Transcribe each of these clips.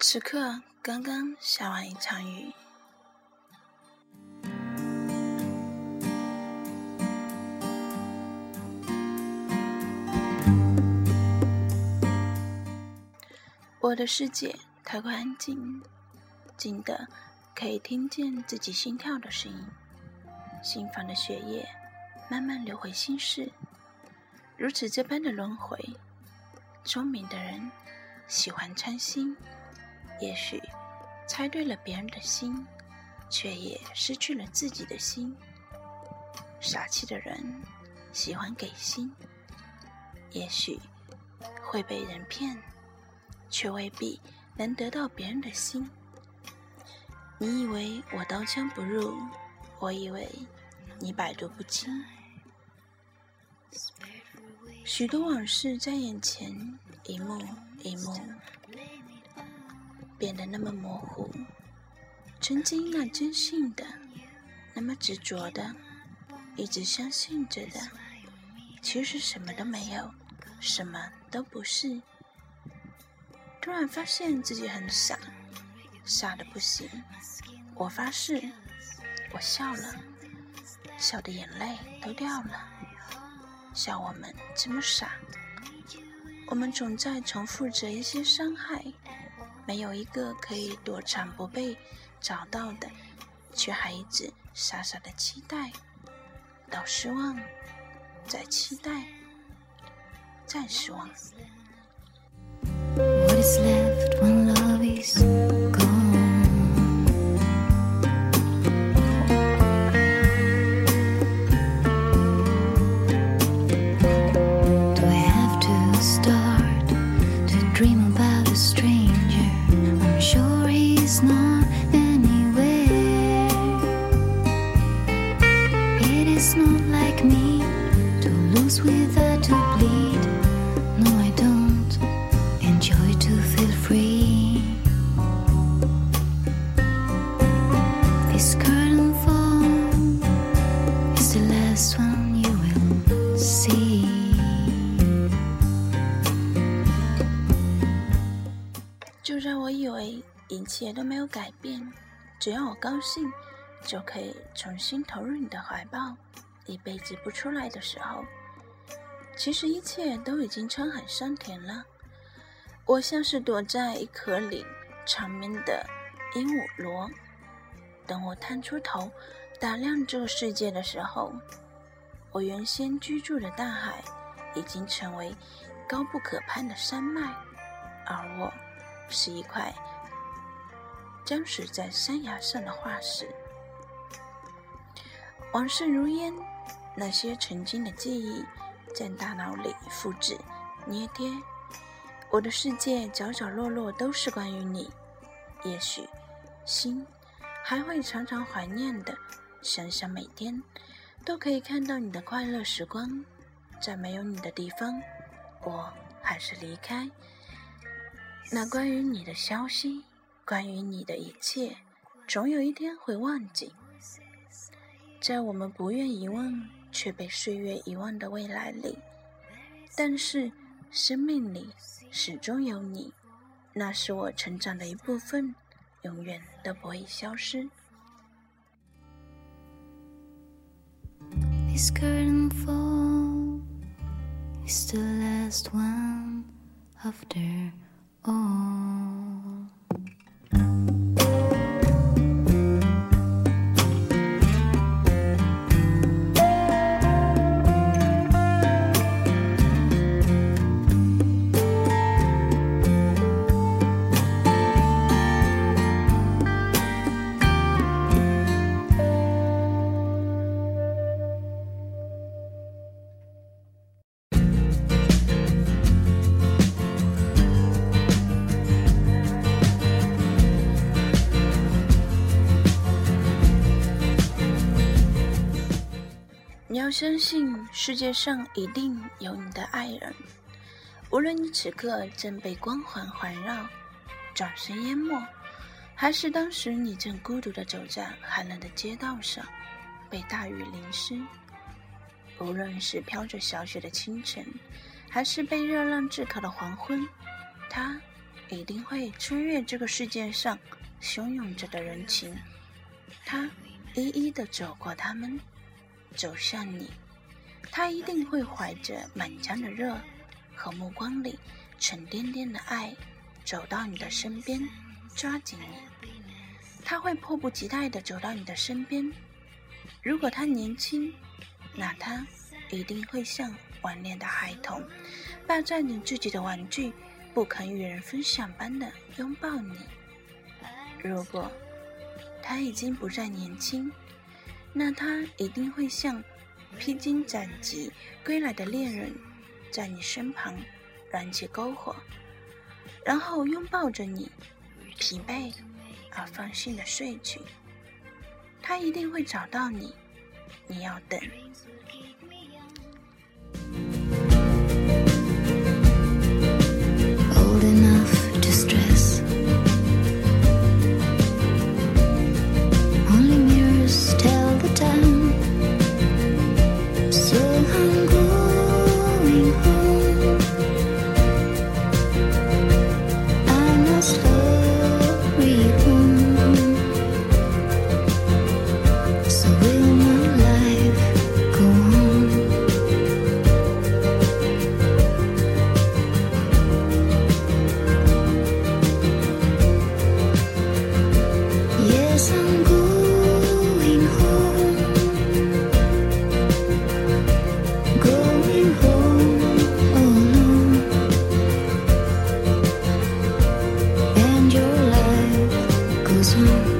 此刻刚刚下完一场雨，我的世界太过安静，静得可以听见自己心跳的声音，心房的血液慢慢流回心室，如此这般的轮回。聪明的人喜欢猜心，也许猜对了别人的心，却也失去了自己的心。傻气的人喜欢给心，也许会被人骗，却未必能得到别人的心。你以为我刀枪不入，我以为你百毒不侵。许多往事在眼前，一幕一幕变得那么模糊。曾经那坚信的，那么执着的，一直相信着的，其实什么都没有，什么都不是。突然发现自己很傻，傻得不行。我发誓，我笑了，笑的眼泪都掉了。笑我们这么傻，我们总在重复着一些伤害，没有一个可以躲藏不被找到的，却还一直傻傻的期待，到失望，再期待，再失望。What is left when love is gone? Do I have to start to dream about a stranger? I'm sure he's not anywhere. It is not like me to lose without to bleed.No, I don't enjoy to feel free. This curtain fall is the last one you will see. 就让我以为一切都没有改变，只要我高兴，就可以重新投入你的怀抱，一辈子不出来的时候，其实一切都已经沧海桑田了。我像是躲在一颗里长眠的鹦鹉螺，等我探出头打量这个世界的时候，我原先居住的大海已经成为高不可攀的山脉，而我是一块僵死在山崖上的化石。往事如烟，那些曾经的记忆在大脑里复制捏贴，我的世界角角落落都是关于你。也许心还会常常怀念的，想想每天都可以看到你的快乐时光。在没有你的地方，我还是离开。那关于你的消息，关于你的一切，总有一天会忘记。在我们不愿遗忘却被岁月遗忘的未来里，但是生命里始终有你，那是我成长的一部分，永远都不会消失。 This curtain fall is the last one after all.你要相信，世界上一定有你的爱人，无论你此刻正被光环环绕，转身淹没，还是当时你正孤独地走在寒冷的街道上，被大雨淋湿。无论是飘着小雪的清晨，还是被热浪炙烤的黄昏，他一定会穿越这个世界上汹涌着的人群，他一一地走过他们，走向你。他一定会怀着满腔的热和目光里沉甸甸的爱走到你的身边，抓紧你。他会迫不及待地走到你的身边。如果他年轻，那他一定会像顽劣的孩童，霸占你自己的玩具，不肯与人分享般的拥抱你。如果他已经不再年轻，那他一定会像披荆斩棘归来的猎人，在你身旁燃起篝火，然后拥抱着你，疲惫而放心地睡去。他一定会找到你，你要等。 Old enough to stress. Only mirrors tell the time. So I'm going home. I must hurry home. So will my life go on? Yes, I'm going home. Going home alone. And your life goes on.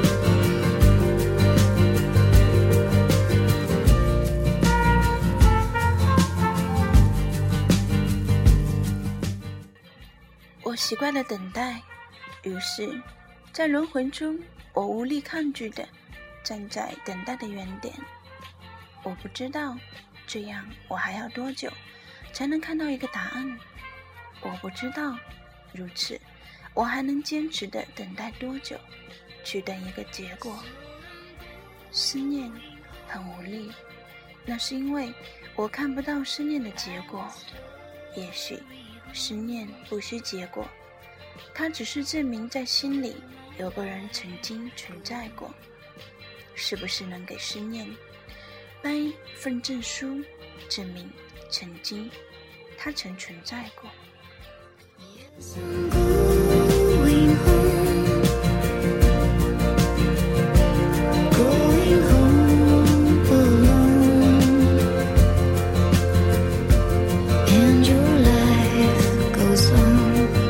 我习惯了等待，于是在轮回中，我无力抗拒地站在等待的原点。我不知道这样我还要多久才能看到一个答案，我不知道如此我还能坚持地等待多久，去等一个结果。思念很无力，那是因为我看不到思念的结果。也许思念不需结果，它只是证明在心里有个人曾经存在过。是不是能给思念颁一份证书，证明曾经它曾存在过？ Yes, I'm going home. Going home alone. And your life goes on.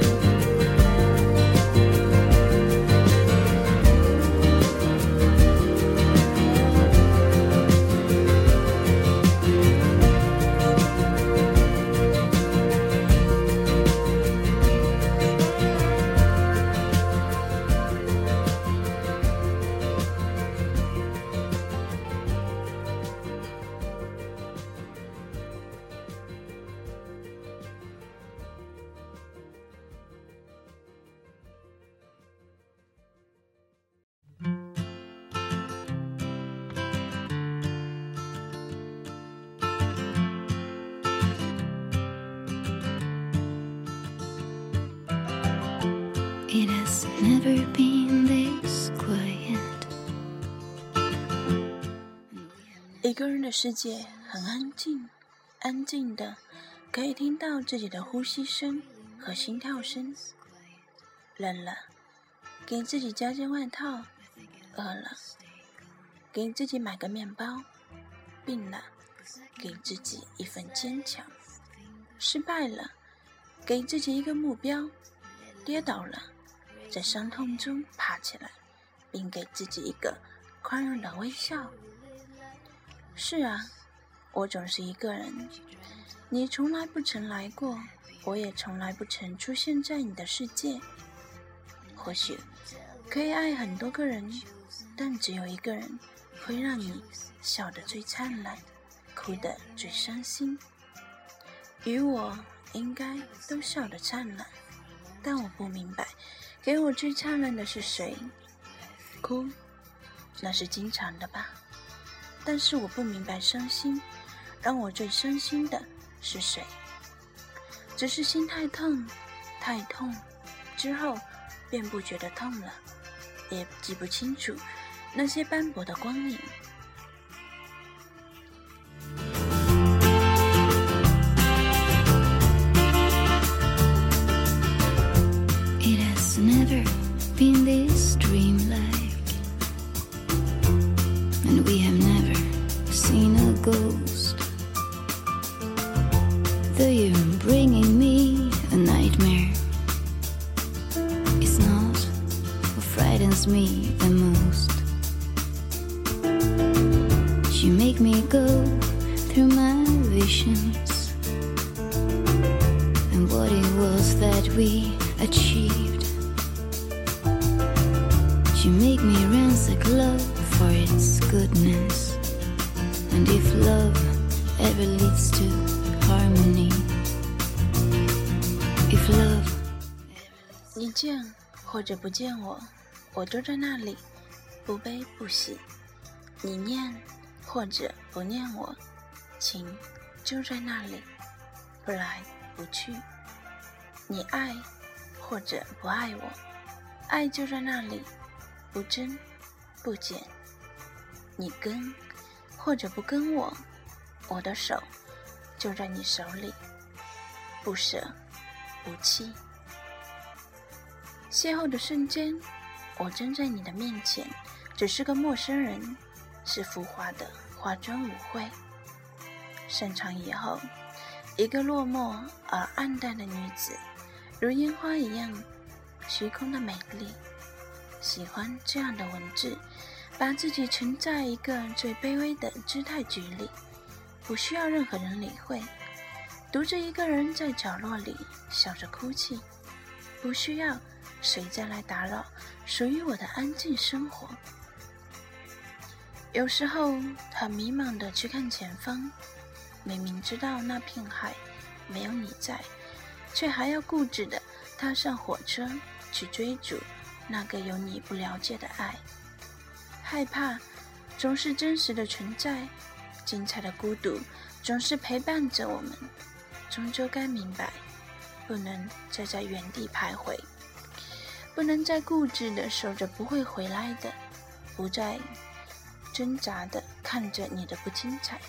It has never been this quiet. 一个人的世界很安静，安静的可以听到自己的呼吸声和心跳声。冷了，给自己加件外套；饿了，给自己买个面包；病了，给自己一份坚强；失败了，给自己一个目标；跌倒了，在伤痛中爬起来，并给自己一个宽容的微笑。是啊，我总是一个人，你从来不曾来过，我也从来不曾出现在你的世界。或许可以爱很多个人，但只有一个人会让你笑得最灿烂，哭得最伤心。与我应该都笑得灿烂，但我不明白给我最灿烂的是谁。哭那是经常的吧，但是我不明白伤心让我最伤心的是谁。只是心太痛太痛， 之后便不觉得痛了，也记不清楚那些斑驳的光影。 It has never been this dreamlike, and we have never seen a ghost. Though you're bringing me a nightmare, it's not what frightens me the most. You make me go through my visions, and what it was that we achieved. You make me ransack love for its goodness, and if love ever leads to harmony, if love 你见或者不见我，我都在那里，不悲不喜。你念或者不念我，情就在那里，不来不去。你爱或者不爱我，爱就在那里，不增不减。你跟或者不跟我，我的手就在你手里，不舍不弃。邂逅的瞬间，我站在你的面前，只是个陌生人，是浮华的化妆舞会。散场以后，一个落寞而暗淡的女子，如烟花一样虚空的美丽。喜欢这样的文字，把自己沉在一个最卑微的姿态举里，不需要任何人理会，独自一个人在角落里笑着哭泣，不需要谁再来打扰属于我的安静生活。有时候很迷茫地去看前方，明明知道那片海没有你在，却还要固执地踏上火车去追逐那个有你不了解的爱。害怕总是真实的存在，精彩的孤独总是陪伴着我们。终究该明白，不能再在原地徘徊，不能再固执地守着不会回来的，不再挣扎地看着你的不精彩。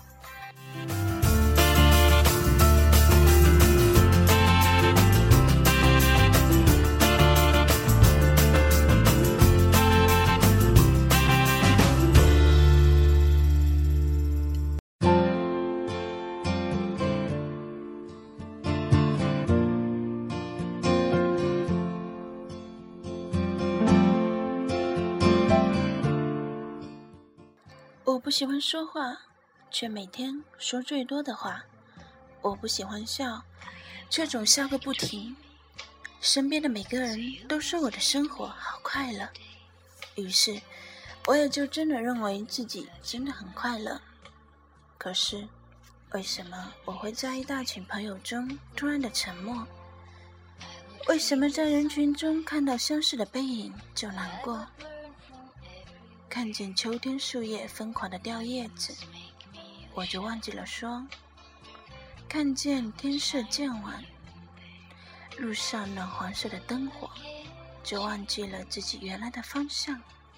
我不喜欢说话，却每天说最多的话。我不喜欢笑，却总笑个不停。身边的每个人都说我的生活好快乐，于是我也就真的认为自己真的很快乐。可是为什么我会在一大群朋友中突然的沉默？为什么在人群中看到相似的背影就难过？看见秋天树叶疯狂地掉叶子，我就忘记了说；看见天色渐晚，路上暖黄色的灯火，就忘记了自己原来的方向。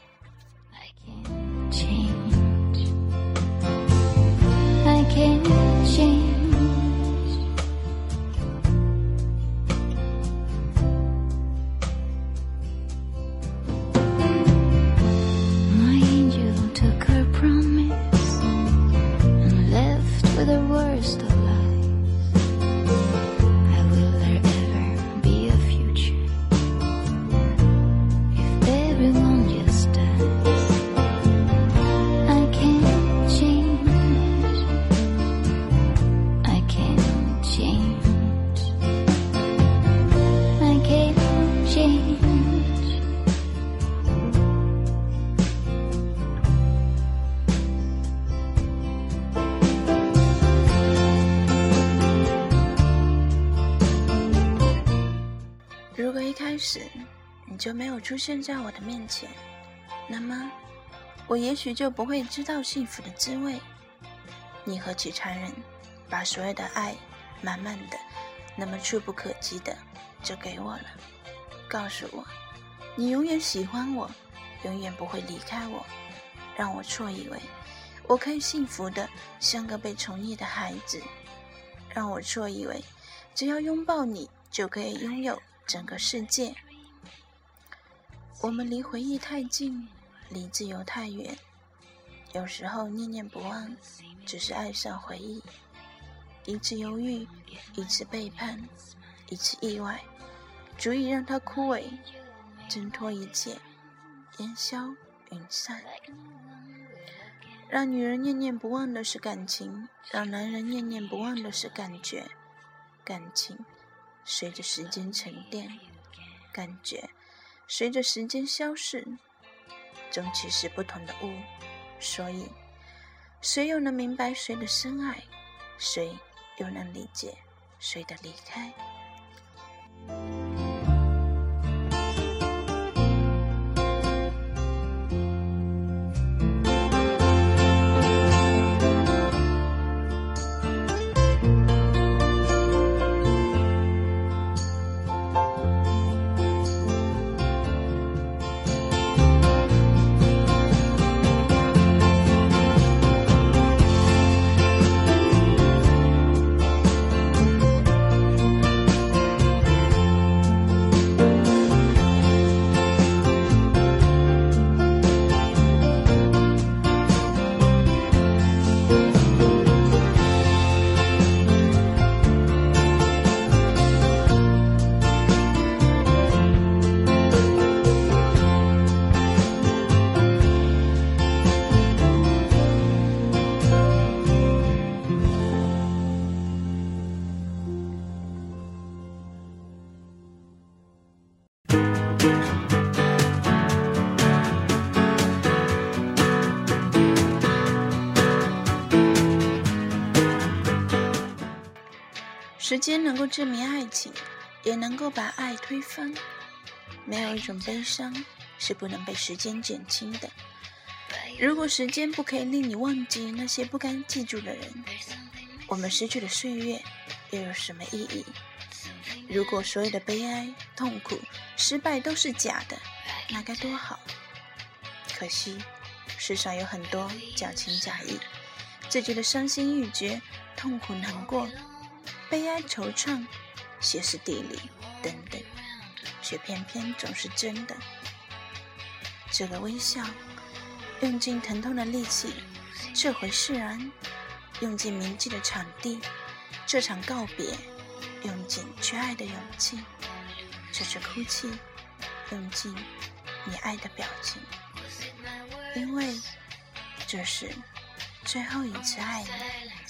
I can't change. My angel took her promise and left with the worst of lies. Will there ever be a future if everyone just dies? I can't change. I can't change. I can't change. 如果一开始你就没有出现在我的面前，那么我也许就不会知道幸福的滋味。你何其残忍，把所有的爱慢慢的那么触不可及的就给我了。 告诉我，你永远喜欢我，永远不会离开我，让我错以为我可以幸福的像个被宠溺的孩子，让我错以为只要拥抱你就可以拥有整个世界。我们离回忆太近，离自由太远，有时候念念不忘只是爱上回忆，一次犹豫，一次背叛，一次意外，足以让它枯萎，挣脱一切，烟消云散。让女人念念不忘的是感情，让男人念念不忘的是感觉。感情随着时间沉淀，感觉随着时间消逝，终其是不同的物。所以谁又能明白谁的深爱，谁又能理解谁的离开？时间能够证明爱情，也能够把爱推翻。没有一种悲伤是不能被时间减轻的。如果时间不可以令你忘记那些不该记住的人，我们失去的岁月又有什么意义？如果所有的悲哀、痛苦、失败都是假的，那该多好。可惜世上有很多矫情假意，自己的伤心欲绝、痛苦难过、悲哀惆怅、歇斯底里等等，却偏偏总是真的。这个微笑，用尽疼痛的力气撤回释然，用尽铭记的场地，这场告别，用尽缺爱的勇气，这次哭泣，用尽你爱的表情，因为这是最后一次爱你。